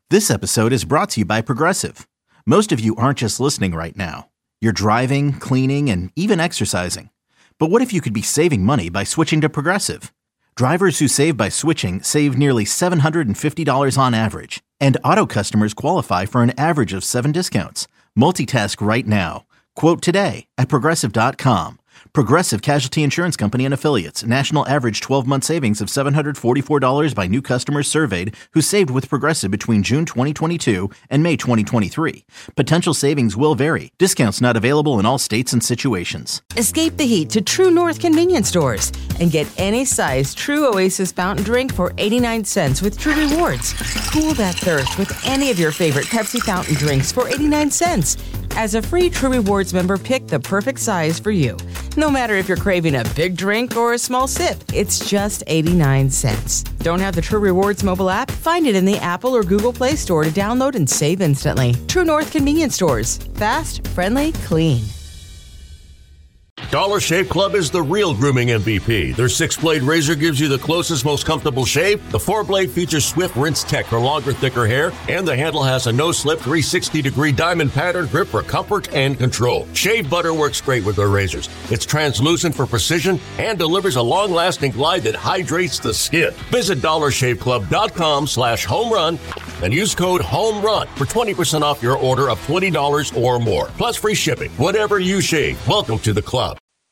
This episode is brought to you by Progressive. Most of you aren't just listening right now. You're driving, cleaning, and even exercising. But what if you could be saving money by switching to Progressive? Drivers who save by switching save nearly $750 on average. And auto customers qualify for an average of 7 discounts. Multitask right now. Quote today at Progressive.com. Progressive Casualty Insurance Company and Affiliates. National average 12-month savings of $744 by new customers surveyed who saved with Progressive between June 2022 and May 2023. Potential savings will vary. Discounts not available in all states and situations. Escape the heat to True North convenience stores and get any size True Oasis fountain drink for 89 cents with True Rewards. Cool that thirst with any of your favorite Pepsi fountain drinks for 89 cents. As a free True Rewards member, pick the perfect size for you. No matter if you're craving a big drink or a small sip, it's just 89 cents. Don't have the True Rewards mobile app? Find it in the Apple or Google Play Store to download and save instantly. True North convenience stores. Fast, friendly, clean. Dollar Shave Club is the real grooming MVP. Their 6-blade razor gives you the closest, most comfortable shave. The 4-blade features swift rinse tech for longer, thicker hair. And the handle has a no-slip 360-degree diamond pattern grip for comfort and control. Shave butter works great with their razors. It's translucent for precision and delivers a long-lasting glide that hydrates the skin. Visit DollarShaveClub.com/homerun and use code HOMERUN for 20% off your order of $20 or more. Plus free shipping. Whatever you shave, welcome to the club.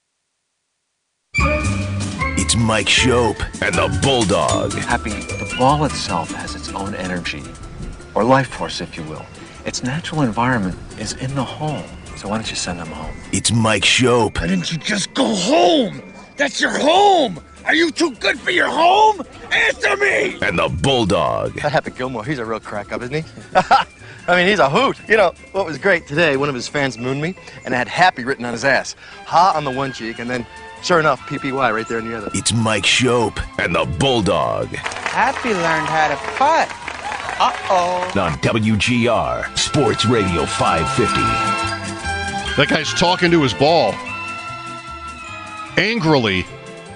It's Mike Shope and the Bulldog. Happy, the ball itself has its own energy, or life force, if you will. Its natural environment is in the home. So why don't you send them home? It's Mike Shope. Why didn't you just go home? That's your home! Are you too good for your home? Answer me! And the Bulldog. That Happy Gilmore, he's a real crack up, isn't he? I mean, he's a hoot. You know, what was great today, one of his fans mooned me, and it had Happy written on his ass. Ha on the one cheek, and then, sure enough, PPY right there on the other. It's Mike Shope and the Bulldog. Happy learned how to putt. Uh-oh. On WGR, Sports Radio 550. That guy's talking to his ball. Angrily.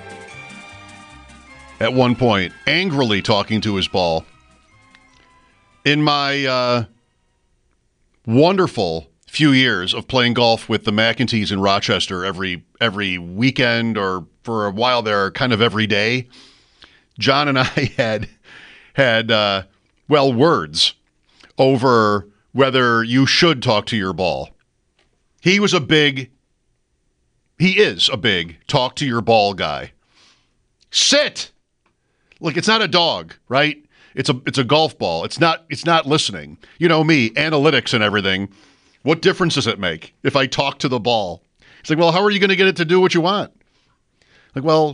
At one point. Angrily talking to his ball. In my wonderful few years of playing golf with the McEntees in Rochester every weekend, or for a while there, kind of every day, John and I had words over whether you should talk to your ball. He is a big talk to your ball guy. Sit! Look, it's not a dog, right? It's a golf ball. It's not listening. You know me, analytics and everything. What difference does it make if I talk to the ball? It's like, well, how are you going to get it to do what you want? Like, well,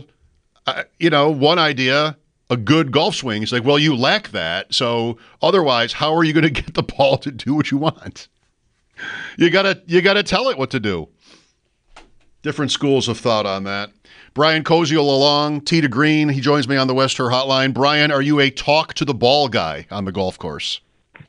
one idea, a good golf swing. It's like, well, you lack that. So otherwise, how are you going to get the ball to do what you want? You gotta tell it what to do. Different schools of thought on that. Brian Koziel along, tee to green. He joins me on the West Her Hotline. Brian, are you a talk to the ball guy on the golf course?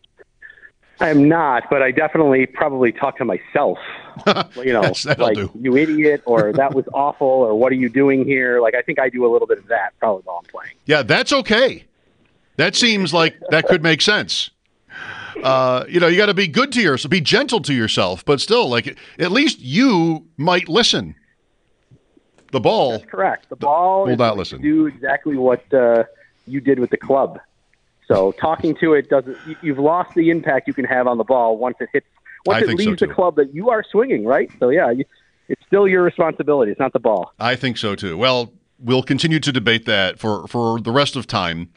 I'm not, but I definitely probably talk to myself. Yes, like, do. You idiot, or that was awful, or what are you doing here? Like, I think I do a little bit of that probably while I'm playing. Yeah, that's okay. That seems like that could make sense. You got to be good to yourself, be gentle to yourself, but still, like, at least you might listen. The ball. That's correct. The ball will not listen. Do exactly what you did with the club. So talking to it doesn't. You've lost the impact you can have on the ball once it hits. Once it leaves the club that you are swinging, right? So yeah, it's still your responsibility. It's not the ball. I think so too. Well, we'll continue to debate that for the rest of time.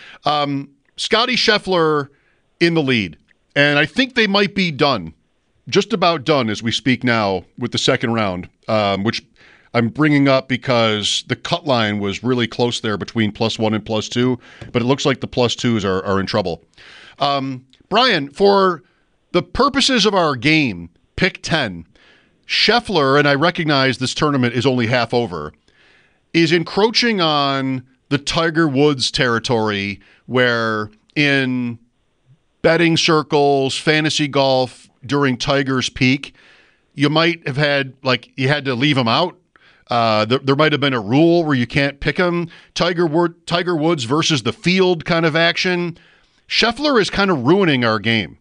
Scotty Scheffler in the lead, and I think they might be done, just about done as we speak now with the second round, which I'm bringing up because the cut line was really close there between +1 and +2, but it looks like the +2s are in trouble. Brian, for the purposes of our game, pick 10, Scheffler, and I recognize this tournament is only half over, is encroaching on the Tiger Woods territory where in betting circles, fantasy golf during Tiger's peak, you might have had, like, you had to leave him out. There might have been a rule where you can't pick him. Tiger Woods versus the field kind of action. Scheffler is kind of ruining our game.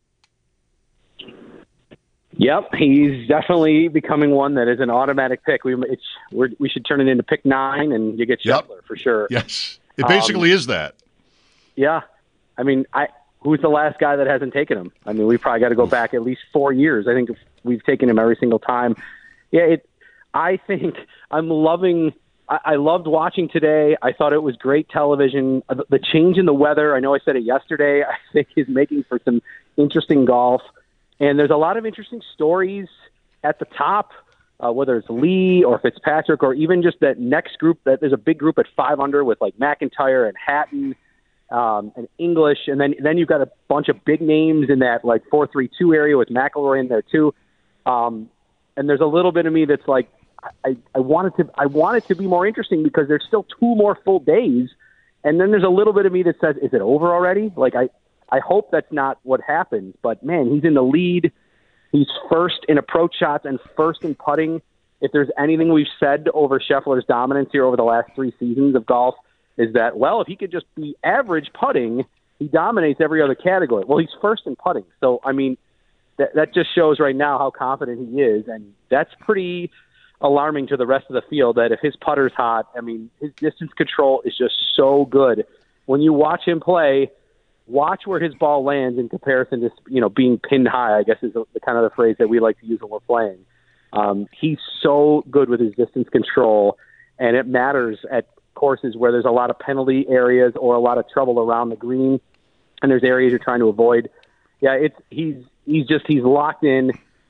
Yep, he's definitely becoming one that is an automatic pick. We should turn it into pick 9, and you get Scheffler for sure. Yes, it basically is that. Yeah, I mean, who's the last guy that hasn't taken him? I mean, we probably got to go back at least 4 years. I think we've taken him every single time. Yeah, I think I'm loving. I loved watching today. I thought it was great television. The change in the weather, I know I said it yesterday, I think is making for some interesting golf. And there's a lot of interesting stories at the top, whether it's Lee or Fitzpatrick or even just that next group. That there's a big group at 5 under with like McIntyre and Hatton and English. And then you've got a bunch of big names in that like 4-3-2 area with McIlroy in there too. And there's a little bit of me that's like, I want it to be more interesting because there's still 2 more full days. And then there's a little bit of me that says, is it over already? Like I hope that's not what happens, but man, he's in the lead. He's first in approach shots and first in putting. If there's anything we've said over Scheffler's dominance here over the last 3 seasons of golf is that, well, if he could just be average putting, he dominates every other category. Well, he's first in putting. So, I mean, that just shows right now how confident he is. And that's pretty alarming to the rest of the field that if his putter's hot, I mean, his distance control is just so good. When you watch him play, watch where his ball lands in comparison to, being pinned high, I guess is the kind of the phrase that we like to use when we're playing. He's so good with his distance control, and it matters at courses where there's a lot of penalty areas or a lot of trouble around the green, and there's areas you're trying to avoid. Yeah, he's locked in.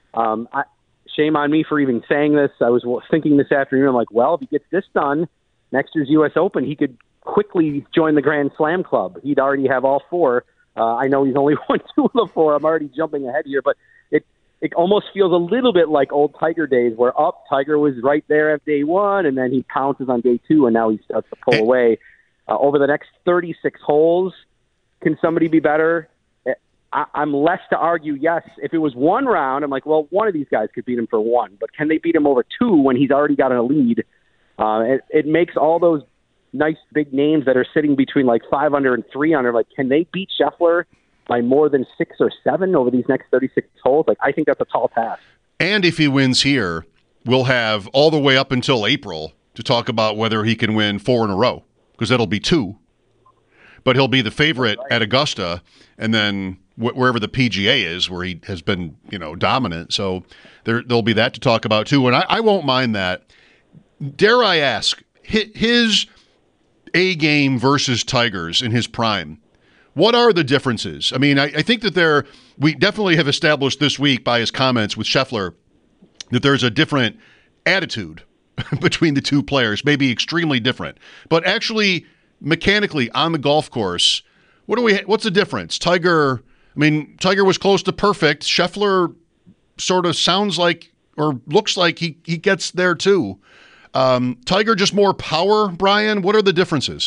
Shame on me for even saying this. I was thinking this afternoon, I'm like, well, if he gets this done, next year's U.S. Open, he could quickly join the Grand Slam club. He'd already have all 4. I know he's only won 2 of the 4. I'm already jumping ahead here, but it almost feels a little bit like old Tiger days where Tiger was right there at day 1, and then he pounces on day 2, and now he starts to pull away. Over the next 36 holes, can somebody be better? I'm less to argue, yes. If it was 1 round, I'm like, well, one of these guys could beat him for 1, but can they beat him over 2 when he's already got a lead? It makes all those nice big names that are sitting between like 5 under and 3 under, like, can they beat Scheffler by more than 6 or 7 over these next 36 holes? Like, I think that's a tall task. And if he wins here, we'll have all the way up until April to talk about whether he can win 4 in a row, because that'll be 2. But he'll be the favorite at Augusta, and then wherever the PGA is, where he has been, dominant. So there'll be that to talk about too. And I won't mind that. Dare I ask, his A game versus Tiger's in his prime, what are the differences? I mean, I think that we definitely have established this week by his comments with Scheffler that there's a different attitude between the 2 players, maybe extremely different. But actually, mechanically, on the golf course, what's the difference? Tiger was close to perfect. Scheffler sort of sounds like or looks like he gets there too. Tiger just more power, Brian? What are the differences?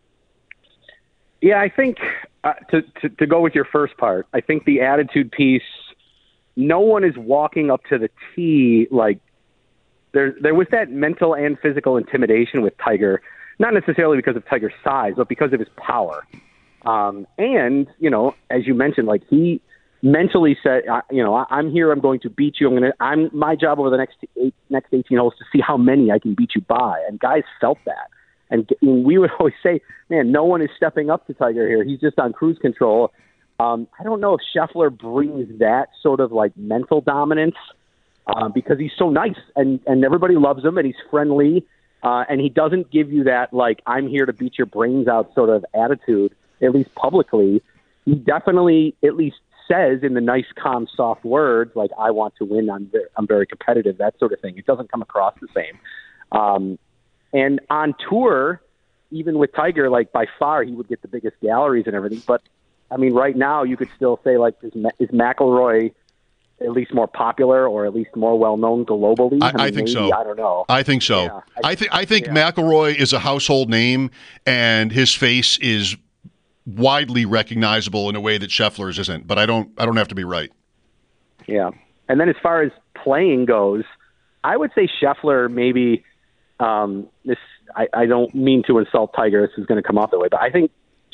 Yeah, I think to go with your first part, I think the attitude piece, no one is walking up to the tee like there was that mental and physical intimidation with Tiger, not necessarily because of Tiger's size, but because of his power. And, as you mentioned, like he mentally said, I'm here, I'm going to beat you. My job over the next 18 holes to see how many I can beat you by. And guys felt that. And we would always say, man, no one is stepping up to Tiger here. He's just on cruise control. I don't know if Scheffler brings that sort of like mental dominance because he's so nice and everybody loves him and he's friendly. And he doesn't give you that, like, I'm here to beat your brains out sort of attitude, at least publicly. He definitely at least says in the nice, calm, soft words, like, I want to win, I'm very competitive, that sort of thing. It doesn't come across the same. And on tour, even with Tiger, like, by far he would get the biggest galleries and everything. But, I mean, right now you could still say, like, is McIlroy at least more popular or at least more well-known globally? I think so. I don't know. I think so. Yeah, I think McIlroy is a household name, and his face is widely recognizable in a way that Scheffler's isn't. But I don't have to be right. Yeah. And then as far as playing goes, I would say Scheffler maybe I don't mean to insult Tiger. This is going to come off that way, but I think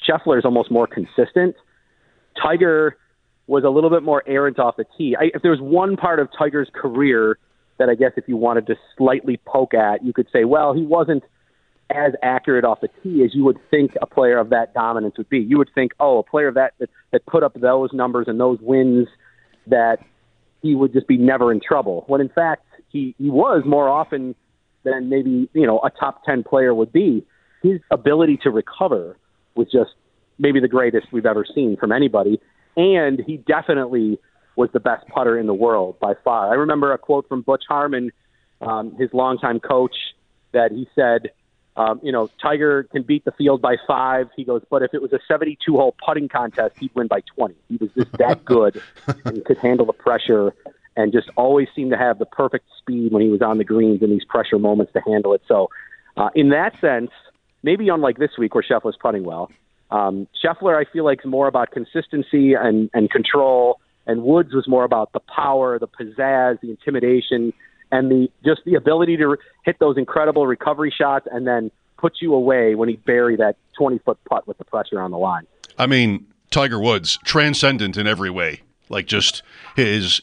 Scheffler is almost more consistent. Tiger was a little bit more errant off the tee. If there was one part of Tiger's career that I guess if you wanted to slightly poke at, you could say, well, he wasn't as accurate off the tee as you would think a player of that dominance would be. You would think, a player of that put up those numbers and those wins, that he would just be never in trouble. When in fact, he was more often than maybe, a top 10 player would be. His ability to recover was just maybe the greatest we've ever seen from anybody. And he definitely was the best putter in the world by far. I remember a quote from Butch Harmon, his longtime coach, that he said, Tiger can beat the field by 5. He goes, but if it was a 72-hole putting contest, he'd win by 20. He was just that good and could handle the pressure and just always seemed to have the perfect speed when he was on the greens in these pressure moments to handle it. So in that sense, maybe unlike this week where Scheffler's putting well, Scheffler, I feel like, is more about consistency and control, and Woods was more about the power, the pizzazz, the intimidation, and the ability to hit those incredible recovery shots and then put you away when he buried that 20-foot putt with the pressure on the line. I mean, Tiger Woods, transcendent in every way. Like just his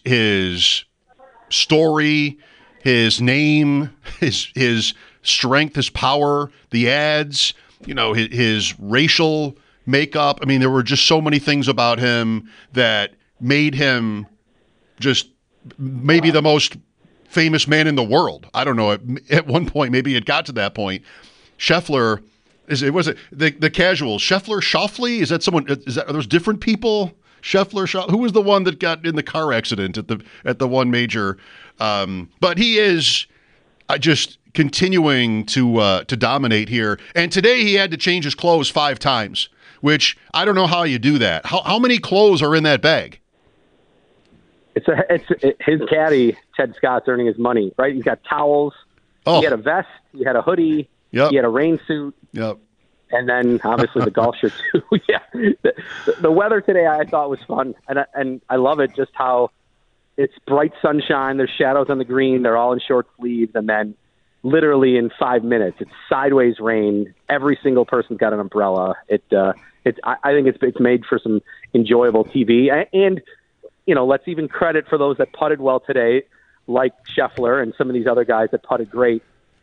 story, his name, his strength, his power, the ads, his racial makeup. I mean, there were just so many things about him that made him just maybe the most famous man in the world. I don't know. At one point, maybe it got to that point. Scheffler, the casual Scheffler? Is that someone? Are those different people? Scheffler, who was the one that got in the car accident at the one major? But he is just continuing to dominate here. And today he had to change his clothes 5 times, which I don't know how you do that. How many clothes are in that bag? It's his caddy, Ted Scott's earning his money, right? He's got towels. Oh. He had a vest. He had a hoodie. Yep. He had a rain suit. Yep. And then obviously the golf shirt too. Yeah. The weather today I thought was fun, and I love it just how it's bright sunshine. There's shadows on the green. They're all in short sleeves, and then literally in 5 minutes it's sideways rain. Every single person's got an umbrella. I think it's made for some enjoyable TV. And let's even credit for those that putted well today, like Scheffler and some of these other guys that putted great.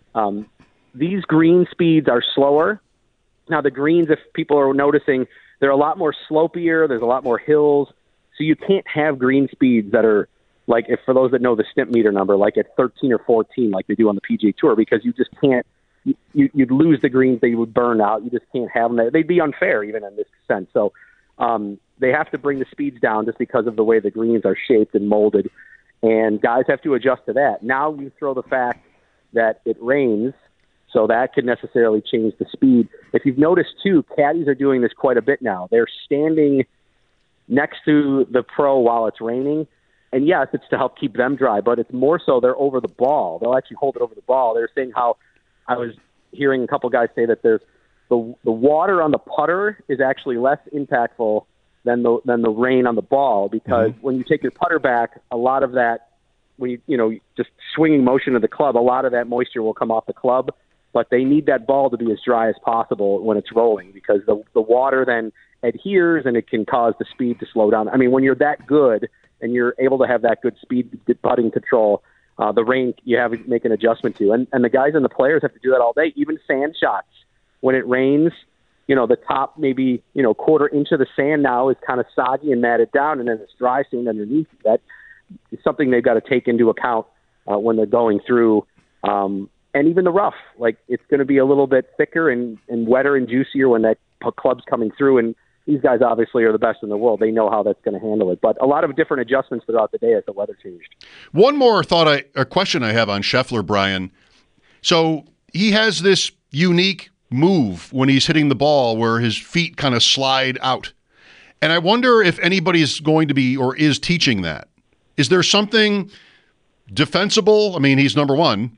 These green speeds are slower. Now, the greens, if people are noticing, they're a lot more slopier. There's a lot more hills. So you can't have green speeds that are, like, if for those that know the Stimpmeter number, like at 13 or 14, like they do on the PGA Tour, because you just can't, you'd lose the greens that you would burn out. You just can't have them there. They'd be unfair even in this sense. So they have to bring the speeds down just because of the way the greens are shaped and molded. And guys have to adjust to that. Now you throw the fact that it rains, so that could necessarily change the speed. If you've noticed, too, caddies are doing this quite a bit now. They're standing next to the pro while it's raining. And, yes, it's to help keep them dry, but it's more so they're over the ball. They'll actually hold it over the ball. They're saying how I was hearing a couple guys say that there's the water on the putter is actually less impactful than the rain on the ball, because when you take your putter back, a lot of that, when just swinging motion of the club, a lot of that moisture will come off the club. But they need that ball to be as dry as possible when it's rolling, because the water then adheres and it can cause the speed to slow down. I mean, when you're that good and you're able to have that good speed putting control, the rain you have to make an adjustment to. And the guys and the players have to do that all day. Even sand shots, when it rains, the top maybe, quarter inch of the sand now is kind of soggy and matted down, and then it's dry sand underneath. That is something they've got to take into account when they're going through. And even the rough, like, it's going to be a little bit thicker and wetter and juicier when that club's coming through. And these guys obviously are the best in the world. They know how that's going to handle it. But a lot of different adjustments throughout the day as the weather changed. One more question I have on Scheffler, Brian. So he has this unique move when he's hitting the ball where his feet kind of slide out. And I wonder if anybody's going to be or is teaching that. Is there something defensible? I mean, he's number one.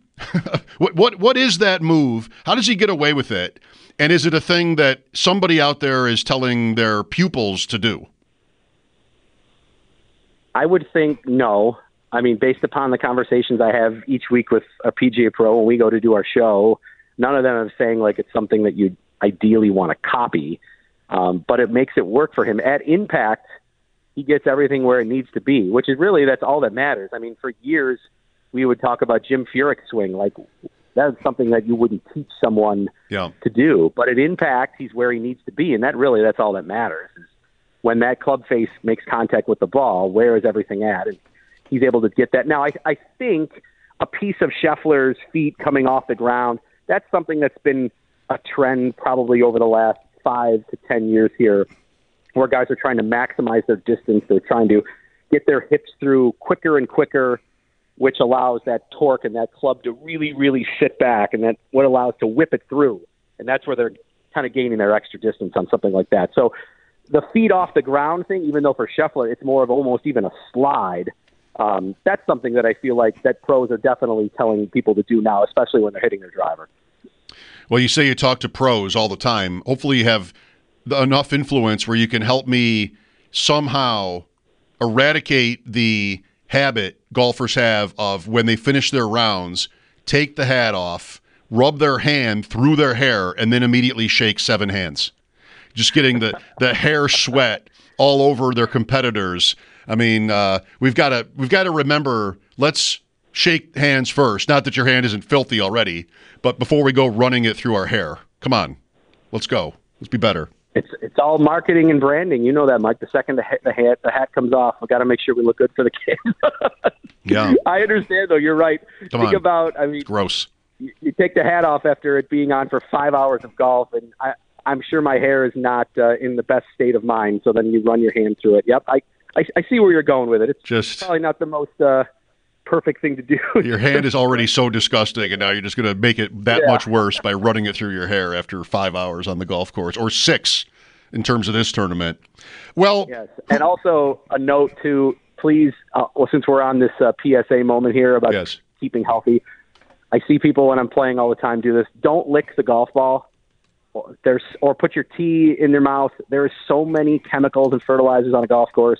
What is that move? How does he get away with it? And is it a thing that somebody out there is telling their pupils to do? I would think no. I mean, based upon the conversations I have each week with a PGA pro when we go to do our show, none of them are saying like it's something that you'd ideally want to copy. but it makes it work for him. At impact, he gets everything where it needs to be, which is really, that's all that matters. I mean, for years, we would talk about Jim Furyk's swing. Like, that's something that you wouldn't teach someone to do. But at impact, he's where he needs to be, and that's all that matters. Is when that club face makes contact with the ball, where is everything at? And he's able to get that. Now, I think a piece of Scheffler's feet coming off the ground, that's something that's been a trend probably over the last 5 to 10 years here, where guys are trying to maximize their distance. They're trying to get their hips through quicker and quicker, which allows that torque and that club to really, really sit back, and that's what allows to whip it through. And that's where they're kind of gaining their extra distance on something like that. So the feet off the ground thing, even though for Scheffler it's more of almost even a slide, that's something that I feel like that pros are definitely telling people to do now, especially when they're hitting their driver. Well, you say you talk to pros all the time. Hopefully you have enough influence where you can help me somehow eradicate the habit golfers have of when they finish their rounds, take the hat off, rub their hand through their hair, and then immediately shake 7 hands. Just getting the hair sweat all over their competitors. I mean, we've got to remember, let's shake hands first. Not that your hand isn't filthy already, but before we go running it through our hair. Come on, let's go. Let's be better. It's all marketing and branding. You know that, Mike. The second the hat comes off, we got to make sure we look good for the camera. Yeah, I understand though. You're right. Think about. I mean, gross. You take the hat off after it being on for 5 hours of golf, and I'm sure my hair is not in the best state of mind. So then you run your hand through it. Yep, I see where you're going with it. It's just probably not the most perfect thing to do. Your hand is already so disgusting, and now you're just going to make it that much worse by running it through your hair after 5 hours on the golf course, or 6 in terms of this tournament. Well, yes, and also a note to please, since we're on this PSA moment here about keeping healthy, I see people when I'm playing all the time do this. Don't lick the golf ball. Or put your tee in their mouth. There's so many chemicals and fertilizers on a golf course.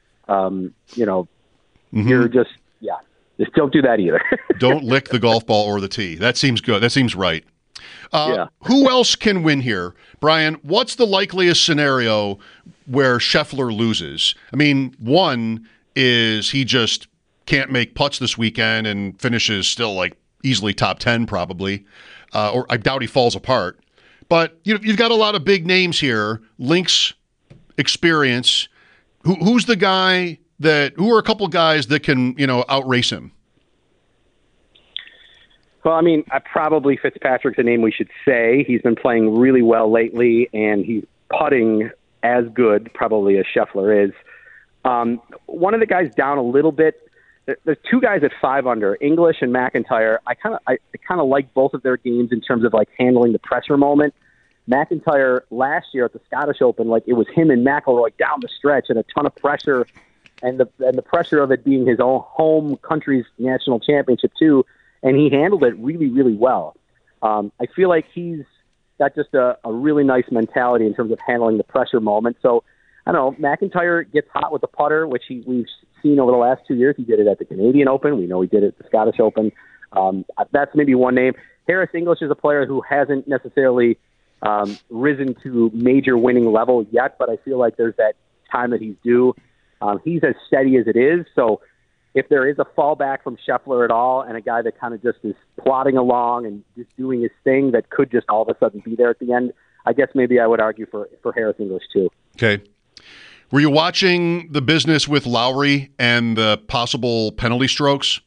You're just don't do that either. Don't lick the golf ball or the tee. That seems good. That seems right. Who else can win here? Brian, what's the likeliest scenario where Scheffler loses? I mean, one is he just can't make putts this weekend and finishes still like easily top 10 probably, or I doubt he falls apart. But you've got a lot of big names here, links, experience. Who's the guy who are a couple guys that can, outrace him? Well, I mean, probably Fitzpatrick's a name we should say. He's been playing really well lately, and he's putting as good probably as Scheffler is. One of the guys down a little bit. There's 2 guys at 5 under, English and McIntyre. I kind of like both of their games in terms of like handling the pressure moment. McIntyre last year at the Scottish Open, like it was him and McIlroy down the stretch and a ton of pressure, and the pressure of it being his own home country's national championship too, and he handled it really, really well. I feel like he's got just a really nice mentality in terms of handling the pressure moment. So I don't know, McIntyre gets hot with the putter, which we've seen over the last 2 years. He did it at the Canadian Open. We know he did it at the Scottish Open. That's maybe one name. Harris English is a player who hasn't necessarily risen to major winning level yet, but I feel like there's that time that he's due. He's as steady as it is. So if there is a fallback from Scheffler at all and a guy that kind of just is plodding along and just doing his thing that could just all of a sudden be there at the end, I guess maybe I would argue for Harris English too. Okay. Were you watching the business with Lowry and the possible penalty strokes?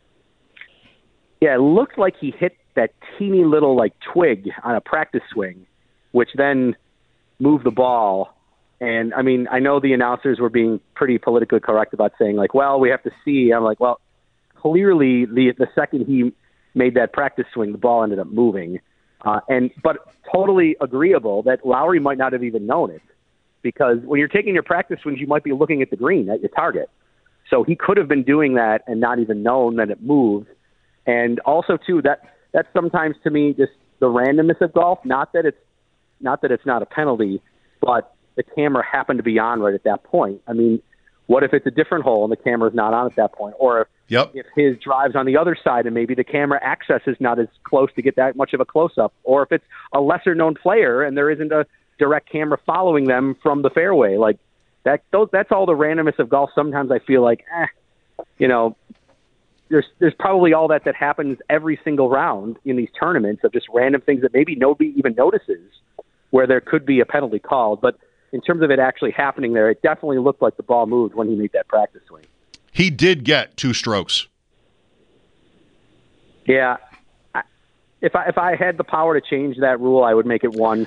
Yeah, it looked like he hit that teeny little like twig on a practice swing, which then moved the ball. And I mean, I know the announcers were being pretty politically correct about saying like, well, we have to see. I'm like, well, clearly the second he made that practice swing, the ball ended up moving. But totally agreeable that Lowry might not have even known it, because when you're taking your practice swings, you might be looking at the green, at your target. So he could have been doing that and not even known that it moved. And also too, that's sometimes to me just the randomness of golf. Not that it's not a penalty, but the camera happened to be on right at that point. I mean, what if it's a different hole and the camera's not on at that point? Or if his drive's on the other side and maybe the camera access is not as close to get that much of a close-up. Or if it's a lesser-known player and there isn't a direct camera following them from the fairway. Like that's all the randomness of golf. Sometimes I feel like, there's probably all that happens every single round in these tournaments of just random things that maybe nobody even notices where there could be a penalty called. But in terms of it actually happening there, it definitely looked like the ball moved when he made that practice swing. He did get 2 strokes. Yeah. If I had the power to change that rule, I would make it 1.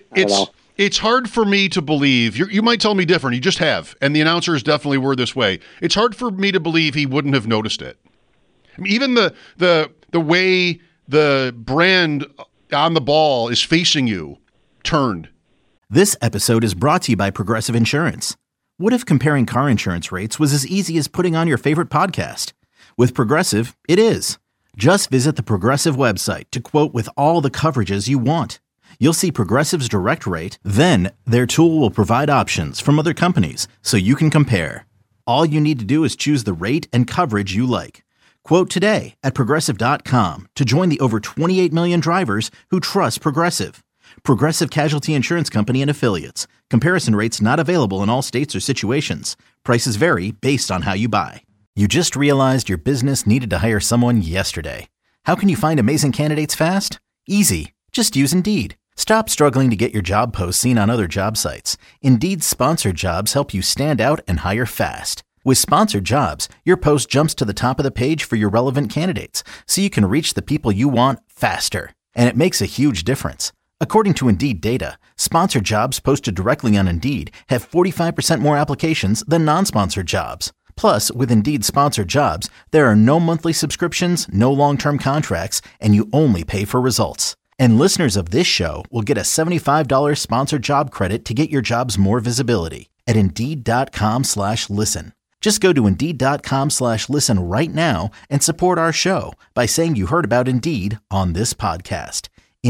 It's hard for me to believe. You might tell me different. You just have. And the announcers definitely were this way. It's hard for me to believe he wouldn't have noticed it. I mean, even the way the brand on the ball is facing you turned. This episode is brought to you by Progressive Insurance. What if comparing car insurance rates was as easy as putting on your favorite podcast? With Progressive, it is. Just visit the Progressive website to quote with all the coverages you want. You'll see Progressive's direct rate, then their tool will provide options from other companies so you can compare. All you need to do is choose the rate and coverage you like. Quote today at Progressive.com to join the over 28 million drivers who trust Progressive. Progressive Casualty Insurance Company and Affiliates. Comparison rates not available in all states or situations. Prices vary based on how you buy. You just realized your business needed to hire someone yesterday. How can you find amazing candidates fast? Easy. Just use Indeed. Stop struggling to get your job posts seen on other job sites. Indeed's sponsored jobs help you stand out and hire fast. With sponsored jobs, your post jumps to the top of the page for your relevant candidates, so you can reach the people you want faster. And it makes a huge difference. According to Indeed data, sponsored jobs posted directly on Indeed have 45% more applications than non-sponsored jobs. Plus, with Indeed sponsored jobs, there are no monthly subscriptions, no long-term contracts, and you only pay for results. And listeners of this show will get a $75 sponsored job credit to get your jobs more visibility at Indeed.com/listen. Just go to Indeed.com/listen right now and support our show by saying you heard about Indeed on this podcast.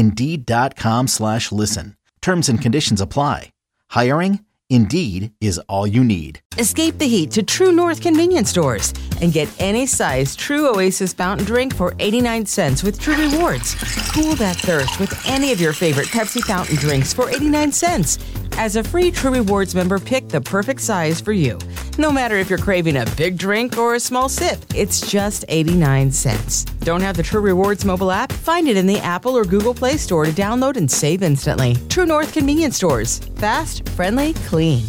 Indeed.com/listen. Terms and conditions apply. Hiring? Indeed is all you need. Escape the heat to True North convenience stores and get any size True Oasis fountain drink for 89 cents with True Rewards. Cool that thirst with any of your favorite Pepsi fountain drinks for 89 cents. As a free True Rewards member, pick the perfect size for you. No matter if you're craving a big drink or a small sip, it's just 89 cents. Don't have the True Rewards mobile app? Find it in the Apple or Google Play Store to download and save instantly. True North convenience stores. Fast, friendly, clean.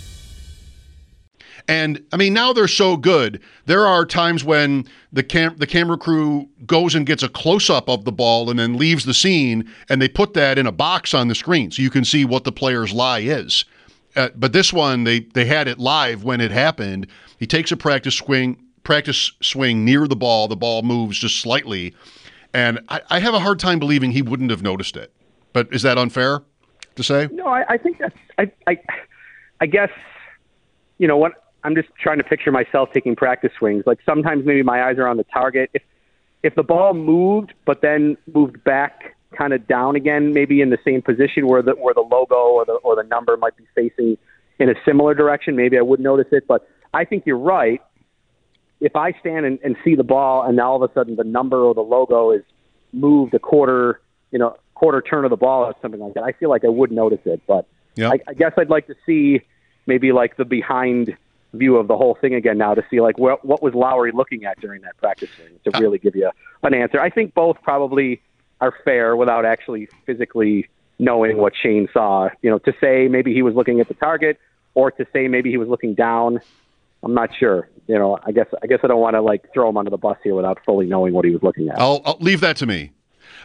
And, I mean, now they're so good. There are times when the camera crew goes and gets a close-up of the ball and then leaves the scene, and they put that in a box on the screen so you can see what the player's lie is. But this one, they had it live when it happened. He takes a practice swing near the ball moves just slightly, and I have a hard time believing he wouldn't have noticed it. But is that unfair to say? No, I think that's I guess, you know what, I'm just trying to picture myself taking practice swings. Like sometimes maybe my eyes are on the target. If the ball moved, but then moved back kind of down again, maybe in the same position where the logo or the number might be facing in a similar direction, maybe I wouldn't notice it. But I think you're right. If I stand and see the ball and now all of a sudden the number or the logo is moved a quarter turn of the ball or something like that, I feel like I would notice it. But yep. I guess I'd like to see maybe like the behind view of the whole thing again now to see like what was Lowry looking at during that practice swing to really give you an answer. I think both probably are fair without actually physically knowing what Shane saw. You know, to say maybe he was looking at the target or to say maybe he was looking down, I'm not sure. You know, I guess I don't want to like throw him under the bus here without fully knowing what he was looking at. I'll leave that to me.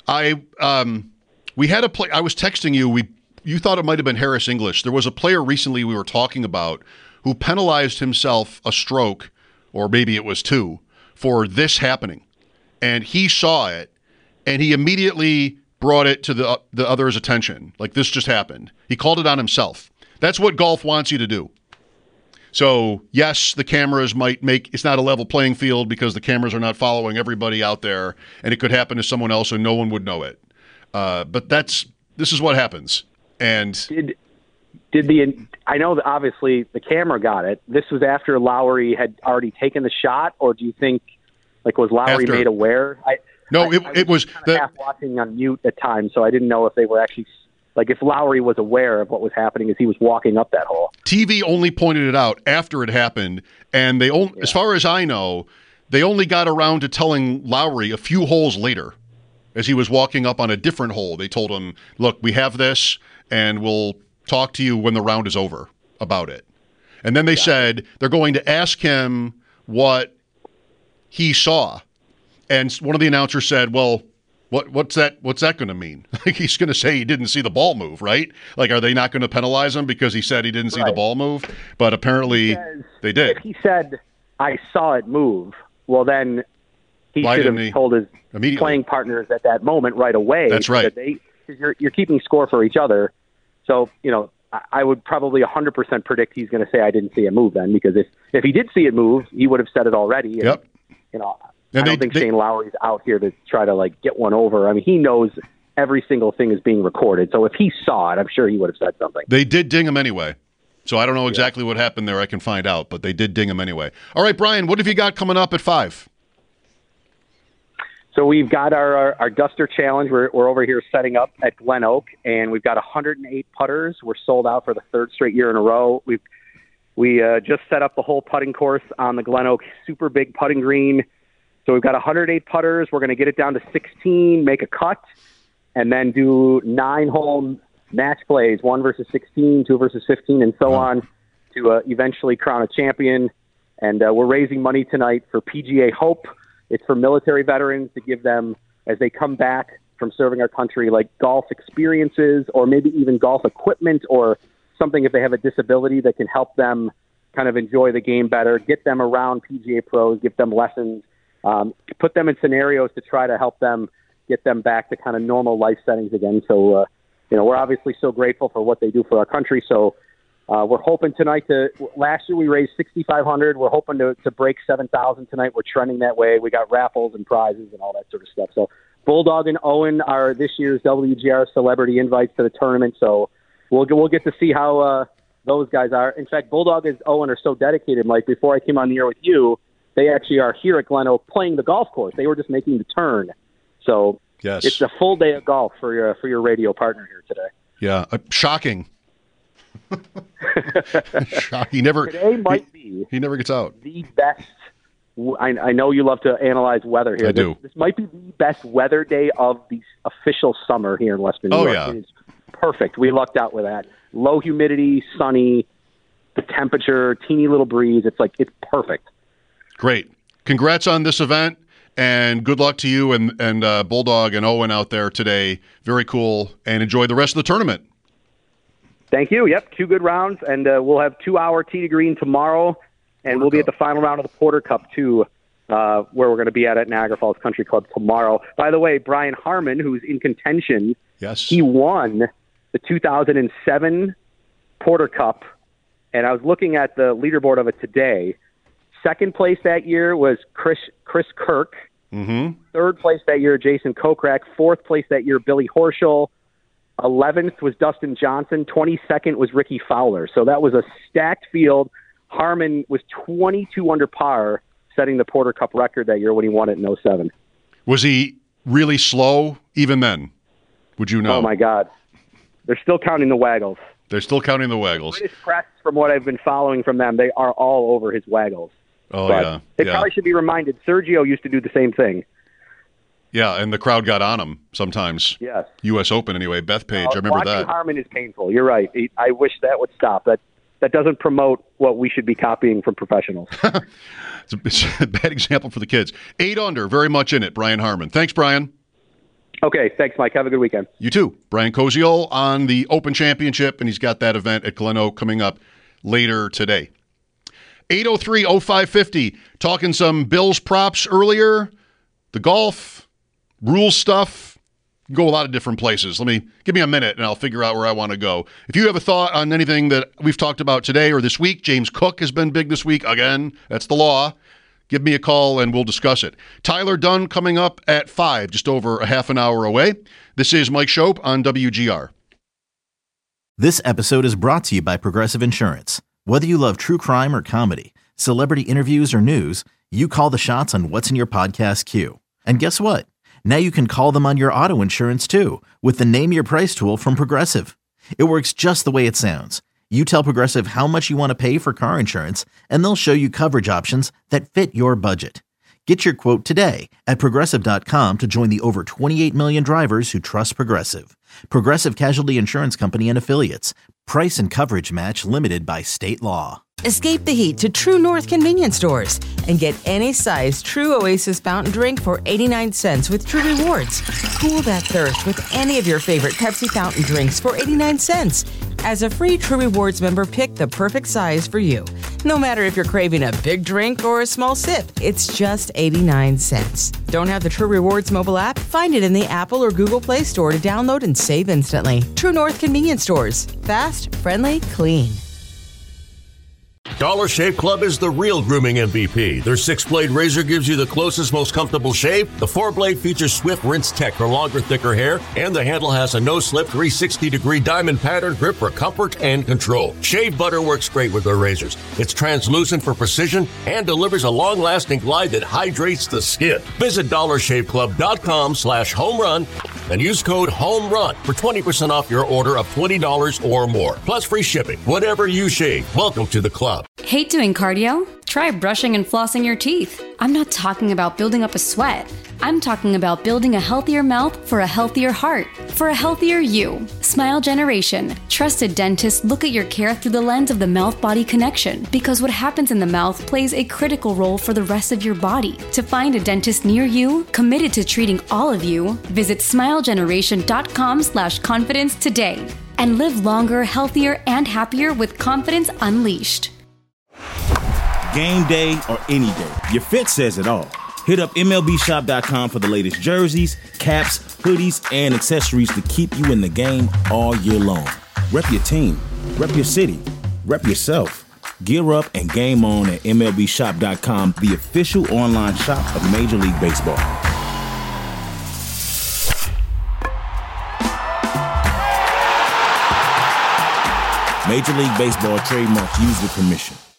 We had a play. I was texting you. You thought it might have been Harris English. There was a player recently we were talking about who penalized himself a stroke, or maybe it was 2, for this happening. And he saw it, and he immediately brought it to the other's attention. Like, this just happened. He called it on himself. That's what golf wants you to do. So, yes, the cameras might it's not a level playing field because the cameras are not following everybody out there, and it could happen to someone else and no one would know it. But this is what happens. And I know that obviously the camera got it. This was after Lowry had already taken the shot, or do you think was Lowry made aware? It was half watching on mute at times, so I didn't know if they were actually Like if Lowry was aware of what was happening as he was walking up that hole. TV only pointed it out after it happened, and they only, as far as I know, they only got around to telling Lowry a few holes later as he was walking up on a different hole. They told him, look, we have this, and we'll talk to you when the round is over about it. And then they said they're going to ask him what he saw. And one of the announcers said, well, what's that going to mean? Like he's going to say he didn't see the ball move, right? Like, are they not going to penalize him because he said he didn't see the ball move? But apparently they did. If he said, I saw it move, well, then he should have told his playing partners at that moment right away. That's right. You're keeping score for each other. So, I would probably 100% predict he's going to say I didn't see it move then, because if he did see it move, he would have said it already. And, yep. I don't think Shane Lowry's out here to try to get one over. I mean, he knows every single thing is being recorded. So if he saw it, I'm sure he would have said something. They did ding him anyway. So I don't know exactly what happened there. I can find out, but they did ding him anyway. All right, Brian, what have you got coming up at 5? So we've got our Duster Challenge. We're over here setting up at Glen Oak, and we've got 108 putters. We're sold out for the third straight year in a row. We just set up the whole putting course on the Glen Oak super big putting green. So we've got 108 putters. We're going to get it down to 16, make a cut, and then do 9-hole match plays, 1 versus 16, 2 versus 15, and so on, to eventually crown a champion. And we're raising money tonight for PGA Hope. It's for military veterans to give them, as they come back from serving our country, like golf experiences or maybe even golf equipment or something if they have a disability that can help them kind of enjoy the game better, get them around PGA pros, give them lessons, put them in scenarios to try to help them get them back to kind of normal life settings again. So, we're obviously so grateful for what they do for our country. So we're hoping tonight last year we raised $6,500. We're hoping to break 7,000 tonight. We're trending that way. We got raffles and prizes and all that sort of stuff. So Bulldog and Owen are this year's WGR celebrity invites to the tournament. So we'll get to see how those guys are. In fact, Bulldog and Owen are so dedicated, Mike. Before I came on the air with you, they actually are here at Glen Oak playing the golf course. They were just making the turn. So it's a full day of golf for your radio partner here today. Yeah, shocking. He never gets out. The best. I know you love to analyze weather here. I do. This might be the best weather day of the official summer here in Western New York. Yeah. It's perfect. We lucked out with that. Low humidity, sunny, the temperature, teeny little breeze. It's perfect. Great. Congrats on this event, and good luck to you and Bulldog and Owen out there today. Very cool, and enjoy the rest of the tournament. Thank you. Yep, 2 good rounds, and we'll have 2-hour tee to green tomorrow, and we'll be at the final round of the Porter Cup, too, where we're going to be at Niagara Falls Country Club tomorrow. By the way, Brian Harman, who's in contention, he won the 2007 Porter Cup, and I was looking at the leaderboard of it today. Second place that year was Chris Kirk. Mm-hmm. Third place that year, Jason Kokrak. Fourth place that year, Billy Horschel. 11th was Dustin Johnson. 22nd was Ricky Fowler. So that was a stacked field. Harman was 22 under par, setting the Porter Cup record that year when he won it in 2007. Was he really slow even then? Would you know? Oh, my God. They're still counting the waggles. They're still counting the waggles. British press, from what I've been following from them, they are all over his waggles. Oh, but yeah. They probably should be reminded. Sergio used to do the same thing. Yeah, and the crowd got on him sometimes. Yes. U.S. Open, anyway. Bethpage, I remember that. Watching Harman is painful. You're right. I wish that would stop. That doesn't promote what we should be copying from professionals. It's a bad example for the kids. 8 under, very much in it, Brian Harman. Thanks, Brian. Okay, thanks, Mike. Have a good weekend. You too. Brian Koziol on the Open Championship, and he's got that event at Glen Oak coming up later today. 803-0550, talking some Bills props earlier, the golf, rules stuff, go a lot of different places. Give me a minute and I'll figure out where I want to go. If you have a thought on anything that we've talked about today or this week, James Cook has been big this week. Again, that's the law. Give me a call and we'll discuss it. Tyler Dunn coming up at 5, just over a half an hour away. This is Mike Shope on WGR. This episode is brought to you by Progressive Insurance. Whether you love true crime or comedy, celebrity interviews or news, you call the shots on what's in your podcast queue. And guess what? Now you can call them on your auto insurance too with the Name Your Price tool from Progressive. It works just the way it sounds. You tell Progressive how much you want to pay for car insurance, and they'll show you coverage options that fit your budget. Get your quote today at Progressive.com to join the over 28 million drivers who trust Progressive. Progressive Casualty Insurance Company and Affiliates. Price and coverage match limited by state law. Escape the heat to True North convenience stores and get any size True Oasis fountain drink for 89 cents with True Rewards. Cool that thirst with any of your favorite Pepsi fountain drinks for 89 cents. As a free True Rewards member, pick the perfect size for you. No matter if you're craving a big drink or a small sip, it's just 89 cents. Don't have the True Rewards mobile app? Find it in the Apple or Google Play Store to download and save instantly. True North convenience stores. Fast, friendly, clean. Dollar Shave Club is the real grooming MVP. Their 6-blade razor gives you the closest, most comfortable shave. The 4-blade features Swift Rinse Tech for longer, thicker hair, and the handle has a no-slip 360-degree diamond pattern grip for comfort and control. Shave butter works great with their razors. It's translucent for precision and delivers a long-lasting glide that hydrates the skin. Visit DollarShaveClub.com/homerun and use code HOMERUN for 20% off your order of $20 or more. Plus free shipping. Whatever you shave, welcome to the club. Hate doing cardio? Try brushing and flossing your teeth. I'm not talking about building up a sweat. I'm talking about building a healthier mouth for a healthier heart, for a healthier you. Smile Generation. Trusted dentists look at your care through the lens of the mouth-body connection, because what happens in the mouth plays a critical role for the rest of your body. To find a dentist near you, committed to treating all of you, visit smilegeneration.com/confidence today and live longer, healthier, and happier with confidence unleashed. Game day or any day, your fit says it all. Hit up MLBshop.com for the latest jerseys, caps, hoodies, and accessories to keep you in the game all year long. Rep your team, rep your city, rep yourself. Gear up and game on at MLBshop.com, the official online shop of Major League Baseball. Major League Baseball trademarks used with permission.